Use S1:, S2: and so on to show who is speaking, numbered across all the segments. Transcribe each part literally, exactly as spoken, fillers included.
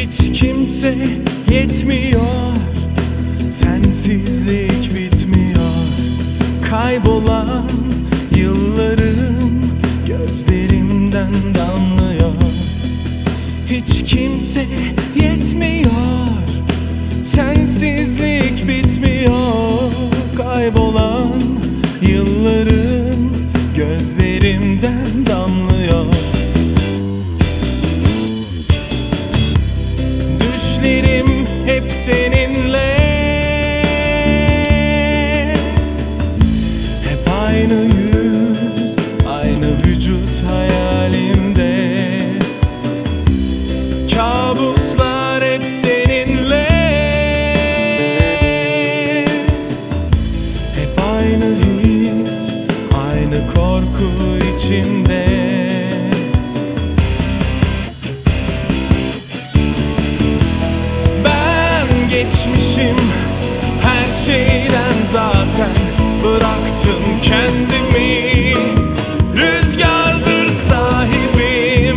S1: Hiç kimse yetmiyor, sensizlik bitmiyor. Kaybolan yıllarım gözlerimden damlıyor. Hiç kimse yetmiyor, sensizlik bitmiyor. Kaybolan yıllarım gözlerimden damlıyor. Düşlerim hep seninle, hep aynı yüz, aynı vücut hayalimde. Kabuslar hep seninle, hep aynı his, aynı korku içimde. Geçmişim her şeyden zaten, bıraktım kendimi. Rüzgardır sahibim.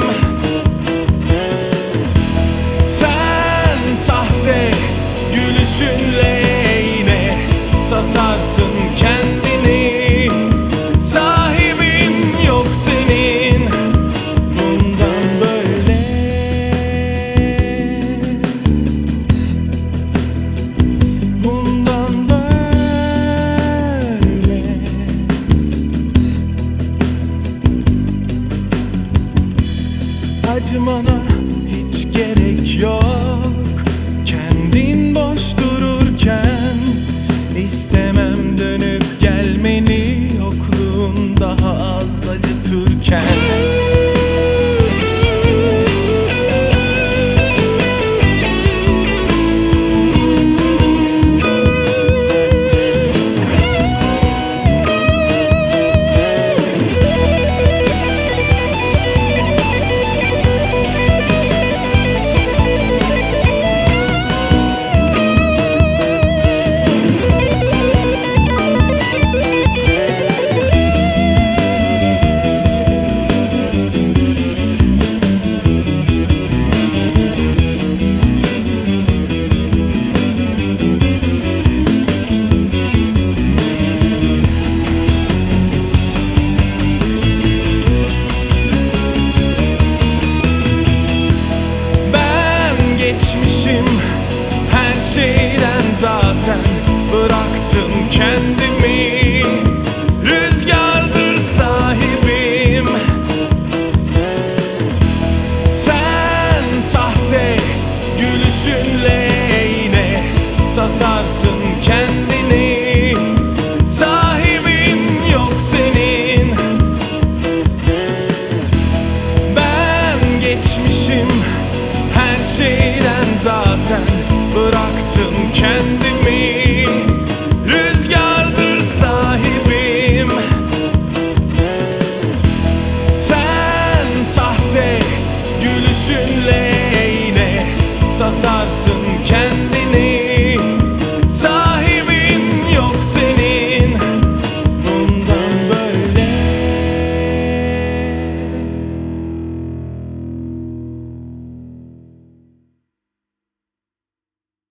S1: Sen sahte gülüşünle yine satarsın kendini. Sahibin yok senin, bundan böyle. Bundan böyle. Acımana hiç gerek yok, kendin boş dururken. İstemem dönüp gelmeni, yokluğun daha az acıtırken. Geçmişim her şeyden zaten, bıraktım kendimi. Rüzgardır sahibim. Sen sahte gülüşünle yine satarsın kendini. Sahibin yok senin. Ben geçmişim her şeyden zaten, bıraktım kendimi.